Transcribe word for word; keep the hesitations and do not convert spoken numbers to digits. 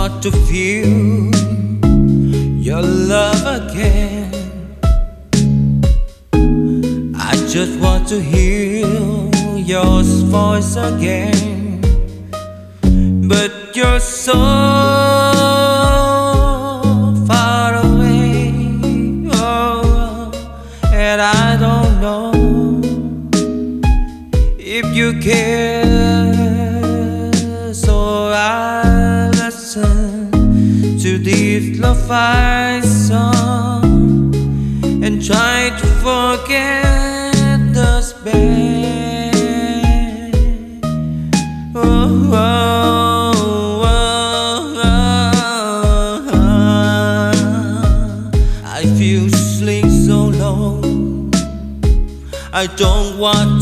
want to feel your love again. I just want to hear your voice again. But you're so far away, oh, and I don't know if you care. So I listen to this lo-fi song and try to forget the pain. Oh, oh, oh, oh. I feel sleep so low. I don't want